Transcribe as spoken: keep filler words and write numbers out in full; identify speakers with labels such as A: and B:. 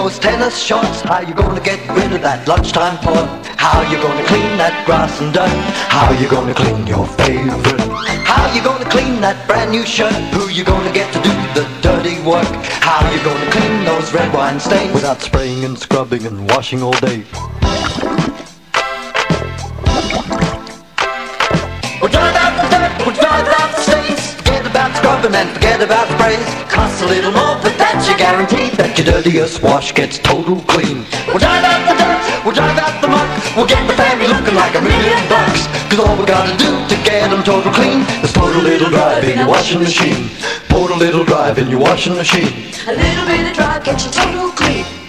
A: those tennis shorts? How you gonna get rid of that lunchtime port? How you gonna clean that grass and dirt? How you gonna clean your favorite? How you gonna clean that brand new shirt? Who you gonna get to do the dirty work? How you gonna clean those red wine stains without spraying and scrubbing and washing all day? We'll drive out the dirt, we'll drive out the stains. Forget about scrubbing and forget about sprays. Costs a little more, but that's your guarantee that your dirtiest wash gets total clean. We'll drive out the dirt, we'll drive out the muck. We'll get the family looking like a million bucks. Cause all we gotta do to get them total clean is put a little drive in your washing machine. Put a little drive in your washing machine.
B: A little bit of drive gets you total clean.